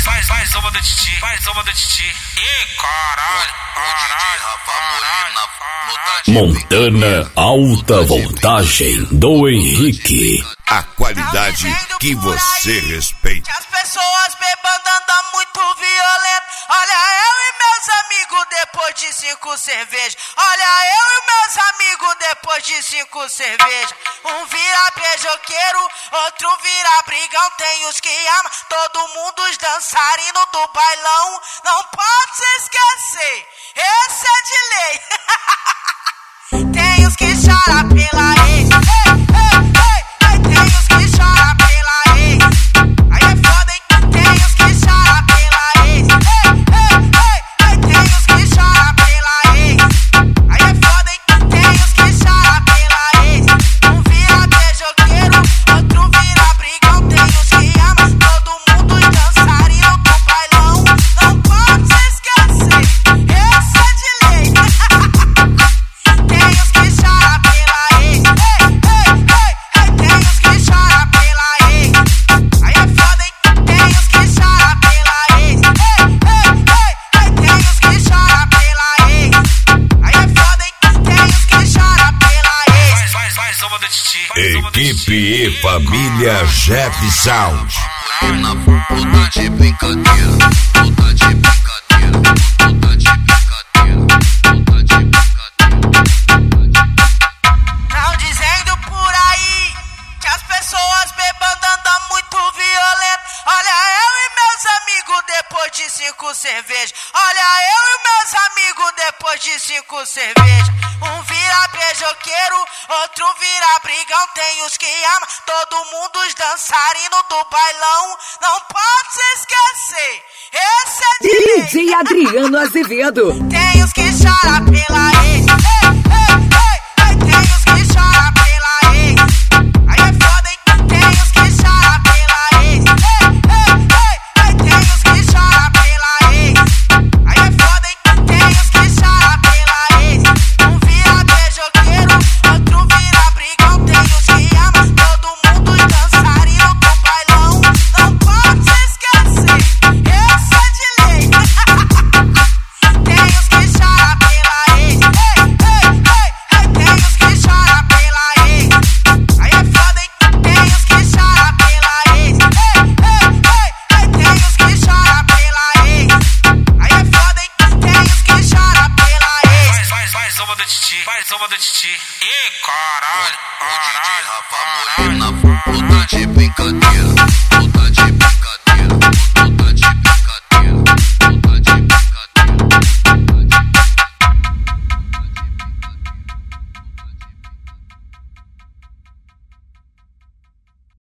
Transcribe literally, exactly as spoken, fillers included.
faz, faz uma do Titi, faz uma do Titi. Ih, caralho, caralho, Montana Alta Voltagem do Henrique. A qualidade que você respeita. As pessoas bebendo andam muito violento. Olha eu e meus amigos depois de cinco cervejas. Olha eu e meus amigos depois de cinco cervejas. Um vira beijoqueiro, outro vira brigão. Tem os que amam, todo mundo os dançarinos do bailão. Não pode se esquecer, esse é de lei. Tem os que choram pela ex. Ei, ei, ei. Tem os que choram pela ex. Aí é foda, hein? Tem os que choram pela ex. Ei, ei, ei. Tem os que choram pela ex. Aí é foda, hein? Tem os que choram pela ex. Um vira beijoqueiro, outro vira brigão. Tem os que amam, todo mundo os dançarinos do bailão. Não pode se esquecer, esse é de lei. Tem os que choram pela ex. Ei, ei, ei. Tem os que choram pela ex. Aí é foda, hein? Tem os que choram pela ex. Ei, ei, ei. Tem os que choram pela ex. Aí é foda, hein? Tem os que choram pela ex. Faz, faz, faz uma do Titi. Faz uma do Equipe Titi. e família Jeff Sound. Na puta de brincadeira, puta de brincadeira, puta de brincadeira, puta de brincadeira. Não dizendo por aí que as pessoas bebendo andam muito violento. Olha eu e meus amigos depois de cinco cervejas. Olha eu e meus amigos depois de cinco cervejas. Um vira beijoqueiro, outro vira brigão. Tem os que amam, todo mundo os dançarinos do bailão. Não pode se esquecer, esse é de lei. D J Adriano Azevedo. Tem os que choram pela ex.